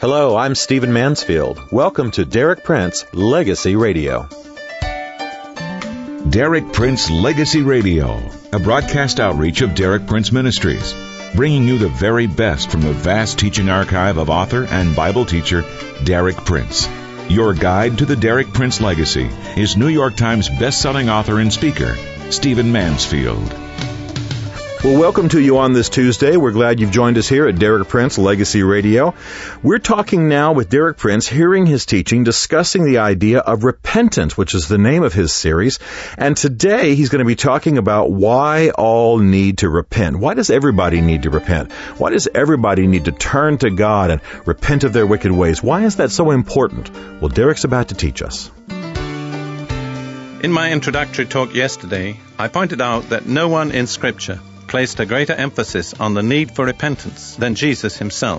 Hello, I'm Stephen Mansfield. Welcome to Derek Prince Legacy Radio. Derek Prince Legacy Radio, a broadcast outreach of Derek Prince Ministries, bringing you the very best from the vast teaching archive of author and Bible teacher Derek Prince. Your guide to the Derek Prince legacy is New York Times best-selling author and speaker, Stephen Mansfield. Well, welcome to you on this Tuesday. We're glad you've joined us here at Derek Prince Legacy Radio. We're talking now with Derek Prince, hearing his teaching, discussing the idea of repentance, which is the name of his series. And today he's going to be talking about why all need to repent. Why does everybody need to repent? Why does everybody need to turn to God and repent of their wicked ways? Why is that so important? Well, Derek's about to teach us. In my introductory talk yesterday, I pointed out that no one in Scripture placed a greater emphasis on the need for repentance than Jesus himself.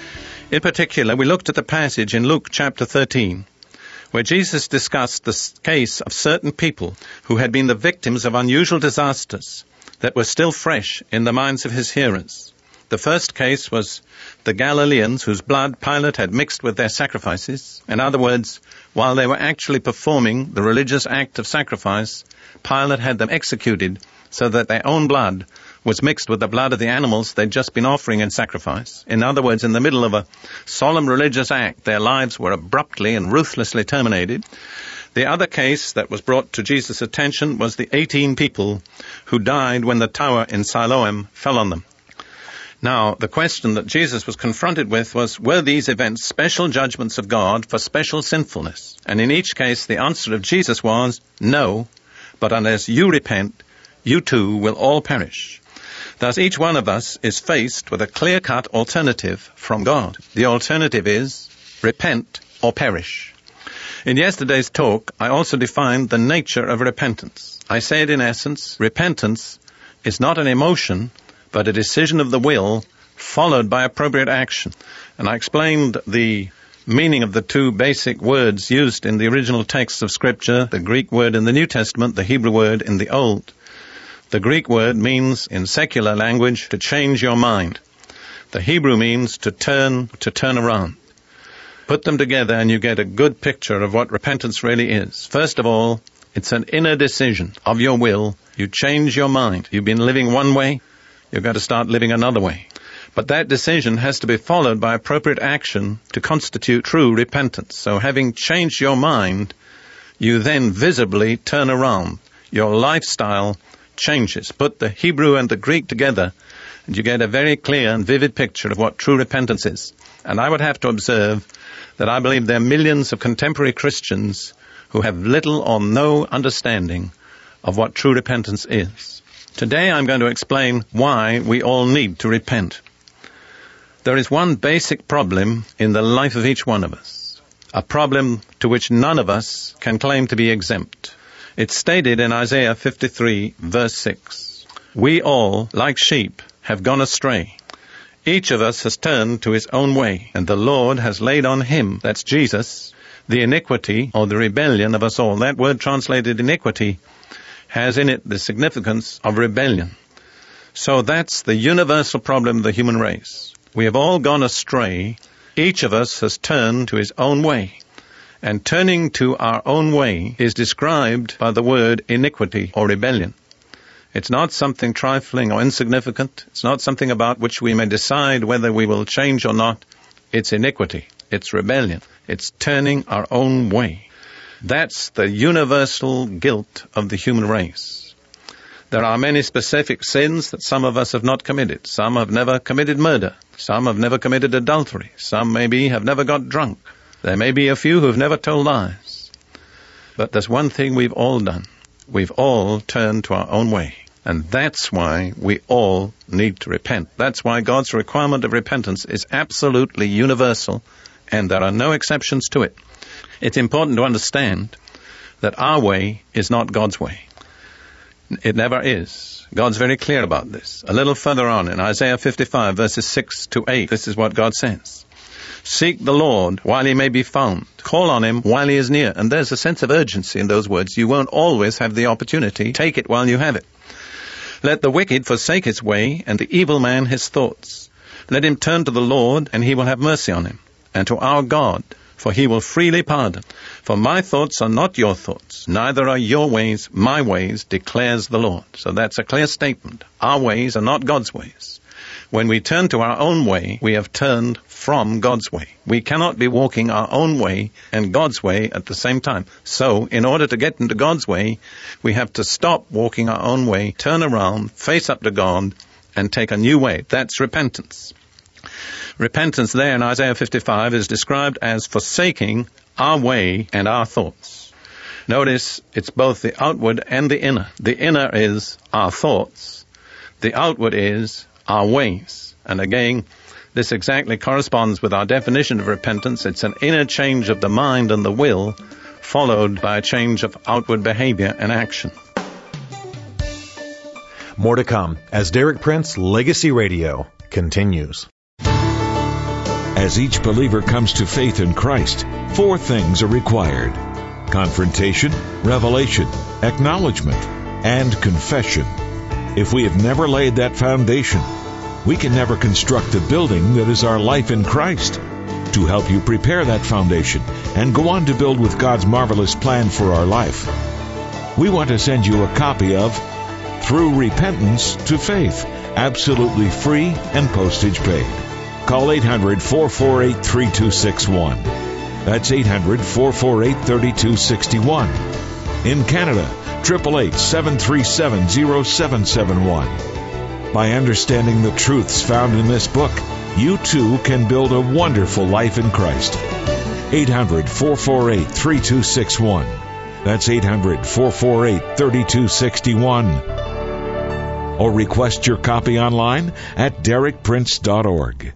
In particular, we looked at the passage in Luke chapter 13, where Jesus discussed the case of certain people who had been the victims of unusual disasters that were still fresh in the minds of his hearers. The first case was the Galileans whose blood Pilate had mixed with their sacrifices. In other words, while they were actually performing the religious act of sacrifice, Pilate had them executed so that their own blood was mixed with the blood of the animals they'd just been offering in sacrifice. In other words, in the middle of a solemn religious act, their lives were abruptly and ruthlessly terminated. The other case that was brought to Jesus' attention was the 18 people who died when the tower in Siloam fell on them. Now, the question that Jesus was confronted with was, were these events special judgments of God for special sinfulness? And in each case, the answer of Jesus was, no, but unless you repent, you too will all perish. Thus, each one of us is faced with a clear-cut alternative from God. The alternative is repent or perish. In yesterday's talk, I also defined the nature of repentance. I said, in essence, repentance is not an emotion, but a decision of the will followed by appropriate action. And I explained the meaning of the two basic words used in the original texts of Scripture, the Greek word in the New Testament, the Hebrew word in the Old. The Greek word means, in secular language, to change your mind. The Hebrew means to turn around. Put them together and you get a good picture of what repentance really is. First of all, it's an inner decision of your will. You change your mind. You've been living one way, you've got to start living another way. But that decision has to be followed by appropriate action to constitute true repentance. So having changed your mind, you then visibly turn around. Your lifestyle changes. Put the Hebrew and the Greek together, and you get a very clear and vivid picture of what true repentance is. And I would have to observe that I believe there are millions of contemporary Christians who have little or no understanding of what true repentance is. Today I'm going to explain why we all need to repent. There is one basic problem in the life of each one of us, a problem to which none of us can claim to be exempt. It's stated in Isaiah 53, verse 6. We all, like sheep, have gone astray. Each of us has turned to his own way, and the Lord has laid on him, that's Jesus, the iniquity or the rebellion of us all. That word translated iniquity has in it the significance of rebellion. So that's the universal problem of the human race. We have all gone astray. Each of us has turned to his own way. And turning to our own way is described by the word iniquity or rebellion. It's not something trifling or insignificant. It's not something about which we may decide whether we will change or not. It's iniquity. It's rebellion. It's turning our own way. That's the universal guilt of the human race. There are many specific sins that some of us have not committed. Some have never committed murder. Some have never committed adultery. Some maybe have never got drunk. There may be a few who have never told lies. But there's one thing we've all done. We've all turned to our own way. And that's why we all need to repent. That's why God's requirement of repentance is absolutely universal, and there are no exceptions to it. It's important to understand that our way is not God's way. It never is. God's very clear about this. A little further on in Isaiah 55, verses 6 to 8, this is what God says. Seek the Lord while he may be found. Call on him while he is near. And there's a sense of urgency in those words. You won't always have the opportunity. Take it while you have it. Let the wicked forsake his way, and the evil man his thoughts. Let him turn to the Lord, and he will have mercy on him. and to our God, for he will freely pardon. For my thoughts are not your thoughts, neither are your ways my ways, declares the Lord. So that's a clear statement. Our ways are not God's ways. When we turn to our own way, we have turned from God's way. We cannot be walking our own way and God's way at the same time. So, in order to get into God's way, we have to stop walking our own way, turn around, face up to God, and take a new way. That's repentance. Repentance there in Isaiah 55 is described as forsaking our way and our thoughts. Notice it's both the outward and the inner. The inner is our thoughts. The outward is our ways. And again, this exactly corresponds with our definition of repentance. It's an inner change of the mind and the will, followed by a change of outward behavior and action. More to come as Derek Prince Legacy Radio continues. As each believer comes to faith in Christ, 4 things are required: confrontation, revelation, acknowledgement, and confession. If we have never laid that foundation, we can never construct the building that is our life in Christ. To help you prepare that foundation and go on to build with God's marvelous plan for our life, we want to send you a copy of Through Repentance to Faith, absolutely free and postage paid. Call 800-448-3261. That's 800-448-3261. In Canada, 888-737-0771. By understanding the truths found in this book, you too can build a wonderful life in Christ. 800-448-3261. That's 800-448-3261. Or request your copy online at derekprince.org.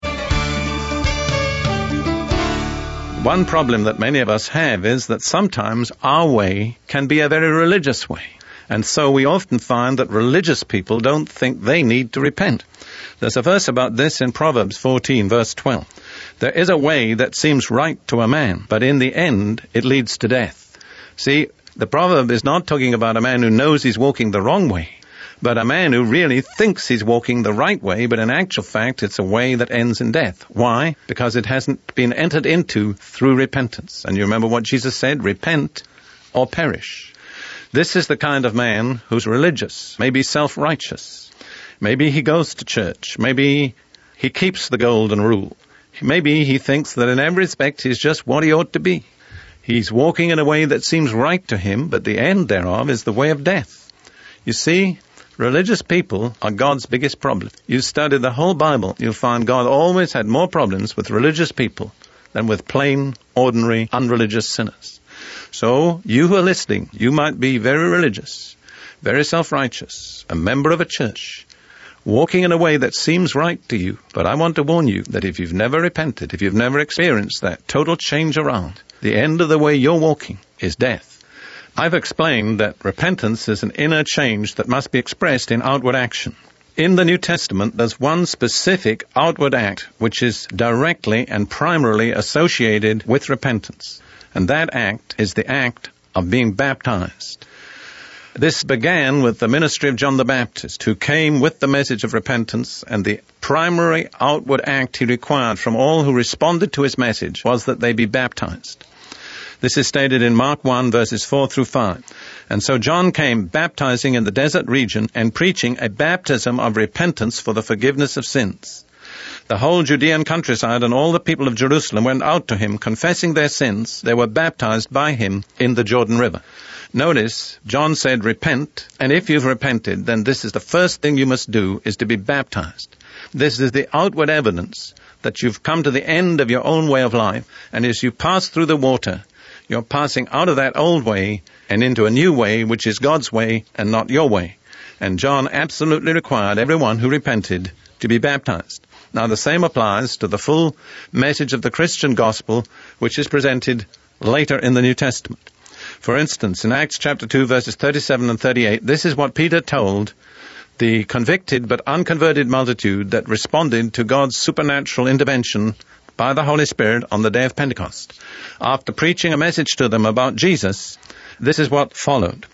One problem that many of us have is that sometimes our way can be a very religious way. And so we often find that religious people don't think they need to repent. There's a verse about this in Proverbs 14, verse 12. There is a way that seems right to a man, but in the end it leads to death. See, the proverb is not talking about a man who knows he's walking the wrong way, but a man who really thinks he's walking the right way, but in actual fact it's a way that ends in death. Why? Because it hasn't been entered into through repentance. And you remember what Jesus said? Repent or perish. This is the kind of man who's religious, maybe self-righteous. Maybe he goes to church. Maybe he keeps the golden rule. Maybe he thinks that in every respect he's just what he ought to be. He's walking in a way that seems right to him, but the end thereof is the way of death. You see, religious people are God's biggest problem. You study the whole Bible, you'll find God always had more problems with religious people than with plain, ordinary, unreligious sinners. So, you who are listening, you might be very religious, very self-righteous, a member of a church, walking in a way that seems right to you. But I want to warn you that if you've never repented, if you've never experienced that total change around, the end of the way you're walking is death. I've explained that repentance is an inner change that must be expressed in outward action. In the New Testament, there's one specific outward act which is directly and primarily associated with repentance. And that act is the act of being baptized. This began with the ministry of John the Baptist, who came with the message of repentance, and the primary outward act he required from all who responded to his message was that they be baptized. This is stated in Mark 1, verses 4 through 5. And so John came baptizing in the desert region and preaching a baptism of repentance for the forgiveness of sins. The whole Judean countryside and all the people of Jerusalem went out to him, confessing their sins. They were baptized by him in the Jordan River. Notice, John said, repent, and if you've repented, then this is the first thing you must do, is to be baptized. This is the outward evidence that you've come to the end of your own way of life, and as you pass through the water, you're passing out of that old way and into a new way, which is God's way and not your way. And John absolutely required everyone who repented to be baptized. Now, the same applies to the full message of the Christian gospel, which is presented later in the New Testament. For instance, in Acts chapter 2, verses 37 and 38, this is what Peter told the convicted but unconverted multitude that responded to God's supernatural intervention by the Holy Spirit on the day of Pentecost. After preaching a message to them about Jesus, this is what followed.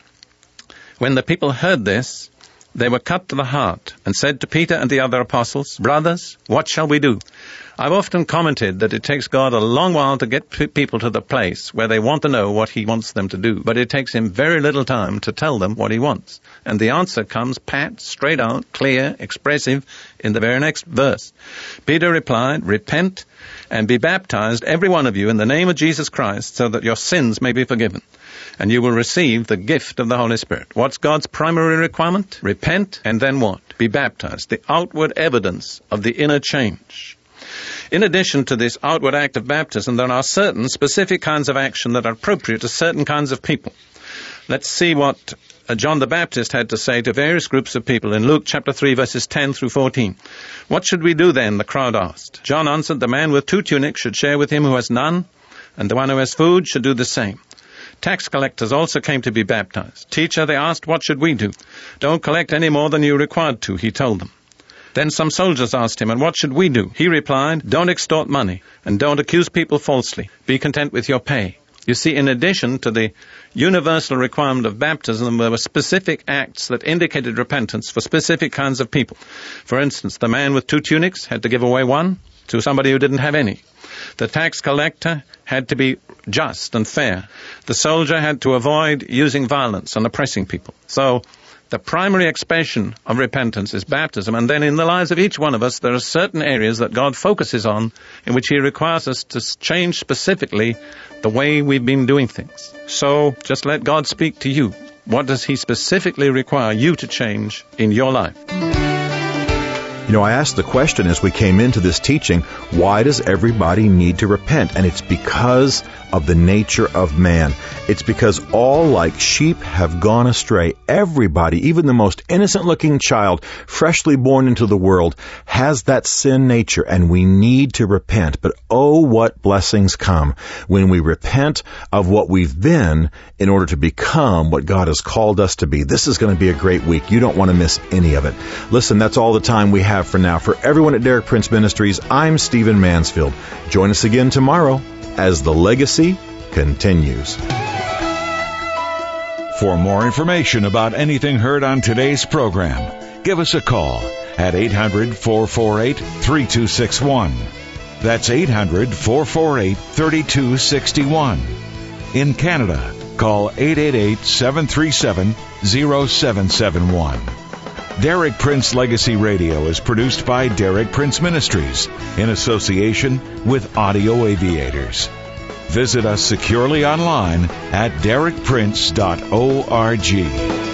When the people heard this, they were cut to the heart and said to Peter and the other apostles, brothers, what shall we do? I've often commented that it takes God a long while to get people to the place where they want to know what he wants them to do, but it takes him very little time to tell them what he wants. And the answer comes pat, straight out, clear, expressive in the very next verse. Peter replied, "Repent and be baptized, every one of you, in the name of Jesus Christ, so that your sins may be forgiven, and you will receive the gift of the Holy Spirit." What's God's primary requirement? Repent, and then what? Be baptized, the outward evidence of the inner change. In addition to this outward act of baptism, there are certain specific kinds of action that are appropriate to certain kinds of people. Let's see what John the Baptist had to say to various groups of people in Luke chapter 3, verses 10 through 14. "What should we do then?" the crowd asked. John answered, "The man with 2 tunics should share with him who has none, and the one who has food should do the same." Tax collectors also came to be baptized. "Teacher," they asked, "what should we do?" "Don't collect any more than you're required to," he told them. Then some soldiers asked him, "And what should we do?" He replied, "Don't extort money, and don't accuse people falsely. Be content with your pay." You see, in addition to the universal requirement of baptism, there were specific acts that indicated repentance for specific kinds of people. For instance, the man with 2 tunics had to give away one to somebody who didn't have any. The tax collector had to be just and fair. The soldier had to avoid using violence and oppressing people. So, the primary expression of repentance is baptism, and then in the lives of each one of us there are certain areas that God focuses on in which he requires us to change specifically the way we've been doing things. So just let God speak to you. What does he specifically require you to change in your life? You know, I asked the question as we came into this teaching, why does everybody need to repent? And it's because of the nature of man. It's because all like sheep have gone astray. Everybody, even the most innocent-looking child, freshly born into the world, has that sin nature, and we need to repent. But oh, what blessings come when we repent of what we've been in order to become what God has called us to be. This is going to be a great week. You don't want to miss any of it. Listen, that's all the time we have for now. For everyone at Derek Prince Ministries, I'm Stephen Mansfield. Join us again tomorrow as the legacy continues. For more information about anything heard on today's program, give us a call at 800-448-3261. That's 800-448-3261. In Canada, call 888-737-0771. Derek Prince Legacy Radio is produced by Derek Prince Ministries in association with Audio Aviators. Visit us securely online at derekprince.org.